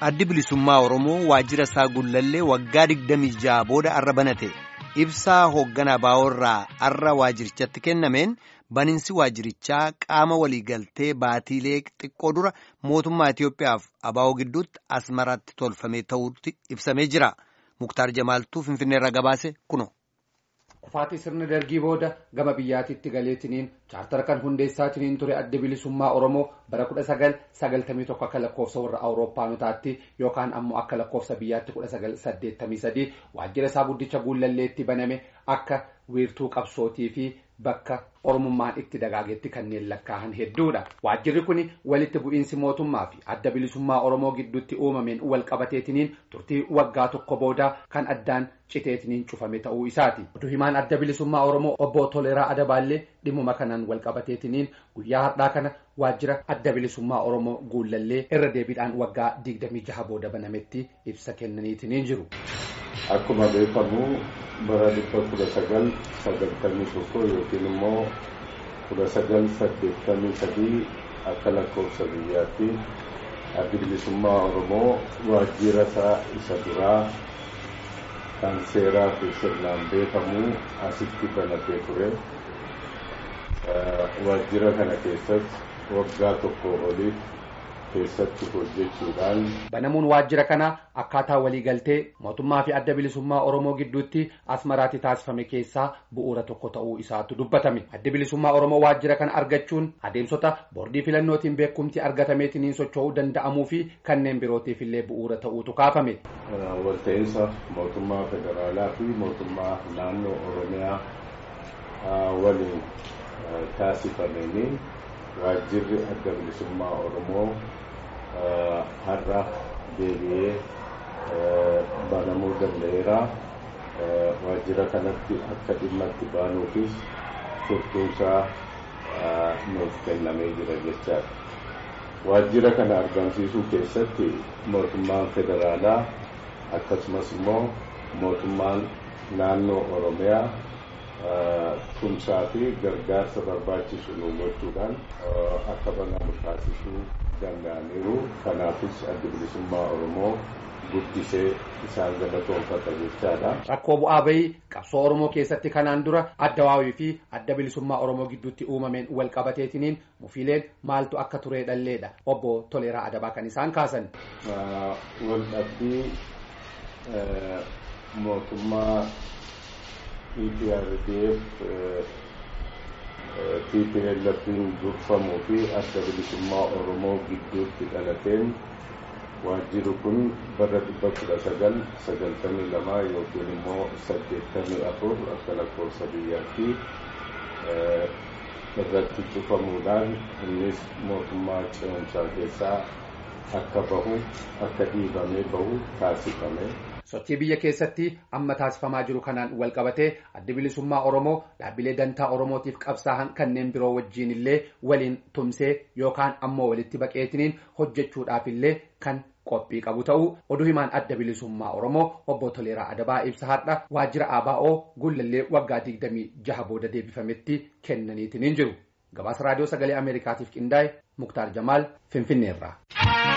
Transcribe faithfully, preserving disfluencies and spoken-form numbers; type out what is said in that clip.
Addi bilisummaa Oromoo waajjira isaa Gullallee waggaa digdamii jaha booda arra banate ibsaa hoogganaa baaworraa arra waajjirichatti kennameen baninsi waajjirichaa qaama waliigaltee baatiilee xiqqoo dura mootummaa Itiyoophiyaaf abaa'oo gidduutti Asmaraatti tolfamee ta'uutti ibsamee jira. Muktaar Jamaaltuu Finfinneerraa gabaase kuno. Kufaatii sirna dargii booda gama biyyaatiitti galeetiniin chaartara kan hundeessaatiniin ture adda bilisummaa Oromoo bara kudha sagal sagaltamii tokko akka lakkoofsa warra Awuroopaanotaatti yookaan ammoo akka lakkoofsa biyyaatti kudha sagal saddeettamii sadii waajjira isaa guddicha Gullalleetti baname akka wiirtuu qabsootii fi bakka Oromummaan itti dagaagetti kanneen lakkaa'an hedduudha. Waajjirri kun walitti bu'iinsi mootummaa fi adda bilisummaa Oromoo gidduutti uumameen wal qabateetiniin turtii waggaa tokko booda kan addaan citeetiniin cufame ta'uu isaati. Oduu himaan adda bilisummaa Oromoo obbo Toleeraa Adabaallee dhimmuma kanaan wal qabateetiniin guyyaa har'aa kana waajjira adda bilisummaa Oromoo Gullallee irra deebiidhaan waggaa digdamii jaha booda banametti ibsa kennaniitiniin jiru. Akkuma beekamu bara dhibba kudha sagal sagaltamii tokko yookiin immoo kudha sagal saddeettamii sadii akka lakkoofsa biyyaatti addi bilisummaa Oromoo waajjira isaa isa duraa kan seeraa fi sirnaan beekamu asitti banatee ture. Waajjira kana keessatti waggaa tokko oliif keessatti hojjechuudhaan banamuun waajjira kana akkaataa waliigaltee mootummaa fi adda bilisummaa Oromoo gidduutti Asmaraatti taasifame keessaa bu'uura tokko ta'uu isaatu dubbatame. Adda bilisummaa Oromoo waajjira kana argachuun adeemsota boordii filannootiin beekumti argatameetiniin socho'uu danda'amuu fi kanneen birootiif illee bu'uura ta'uutu kaafame. Walta'iinsa mootummaa federaalaa fi mootummaa naannoo Oromiyaa waliin taasifameen waajjirri adda bilisummaa Oromoo har'a deebi'ee banamuu danda'eera. Waajjira kanatti akka dhimma itti baanuufis turtuunsaa nuuf kennamee jira jechaadha. Waajjira kana argamsiisuu keessatti mootummaan federaalaa akkasumas immoo mootummaan naannoo Oromiyaa tumsaa fi gargaarsa barbaachisu nu gochuudhaan akka banamu taasisuu danda'aniiru. Kanaafis adda bilisummaa Oromoo guddisee isaan galatoomfata jechaadha. Rakkoo bu'aa bahii qabsoo Oromoo keessatti kanaan dura adda waawii fi adda bilisummaa Oromoo gidduutti uumameen wal qabateetiniin mufiileen maaltu akka turee dhalleedha. Obbo Toleeraa Adabaa kan isaan kaasan. Wal dhabbii mootummaa E P R D F T P L F'n durfamuu fi adda bilisummaa Oromoo gidduutti dhalateen waajjirri kun bara dhibba kudha sagal sagaltamii lama yookiin immoo saddeettamii afur akka lakkoofsa biyyaatti irratti cufamuudhaan innis mootummaa ce'umsaa keessaa akka bahu akka dhiibamee bahu taasifame. Sochii biyya keessatti amma taasifamaa jiru kanaan wal qabatee adda bilisummaa Oromoo dhaabbilee dantaa Oromootiif qabsaa'an kanneen biroo wajjiin illee waliin tumsee yookaan ammoo walitti baqeetiniin hojjechuudhaaf illee kan qophii qabu ta'uu oduu himaan adda bilisummaa Oromoo obbo Toleeraa Adabaa ibsa har'a waajjira abaa'oo Gullallee waggaa digdamii jaha booda deebifametti kennaniitiniin jiru. Gabaasa raadiyoo sagalee Ameerikaatiif qindaa'e Muktaar Jamaal Finfinneerraa.